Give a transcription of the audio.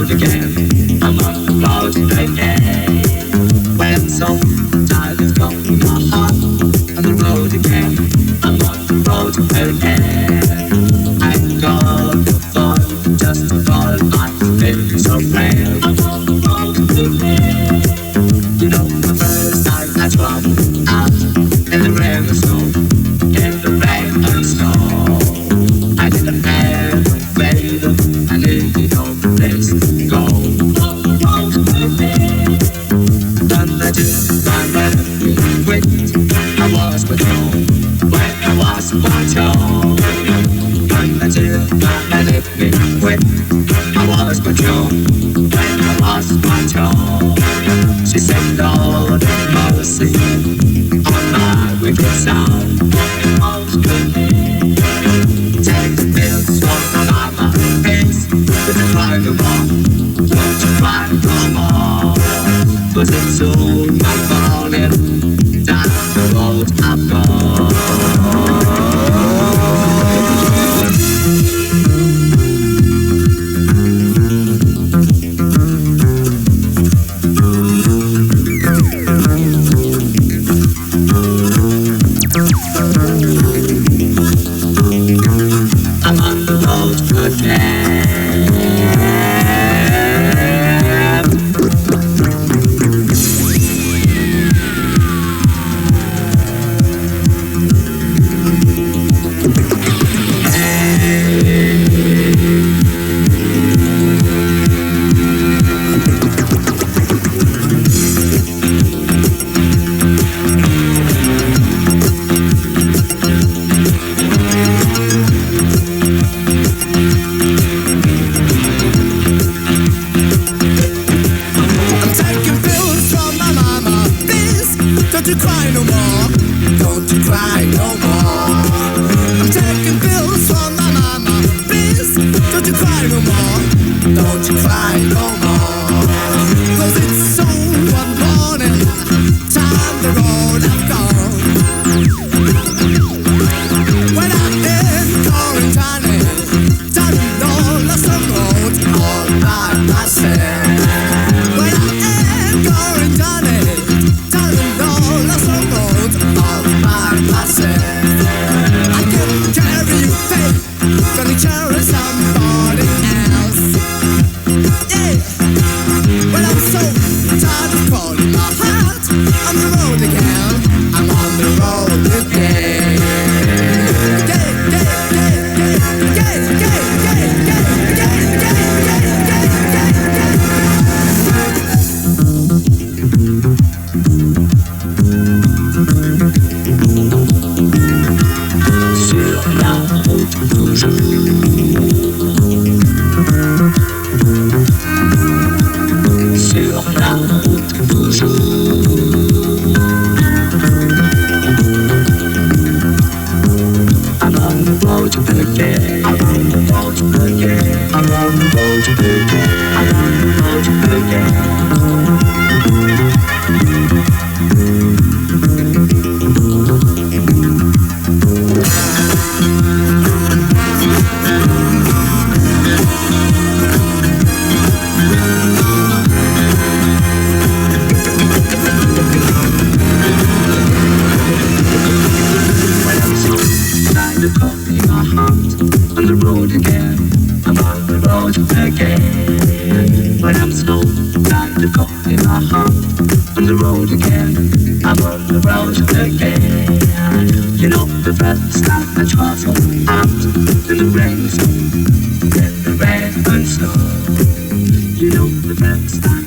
road again. I'm on the road again. When sometimes it's gone in my heart. On the road again. I'm on the road again. I got the fun just to fall. I'm feeling so frail. I'm on the road again. You know the first time I dropped out in the rain and snow, in the rain and snow. I didn't have a way, I needed no place to go. On the road again. Then I just ran and quit. I was with you when I was with you. Then I just ran and quit. I was with you when I was with you. She said, Lord have mercy on my wicked son. Take the pills from my mama face. But you cry no more, don't you cry no more. But it's soon I'm falling down the road I'm gone. You know the best.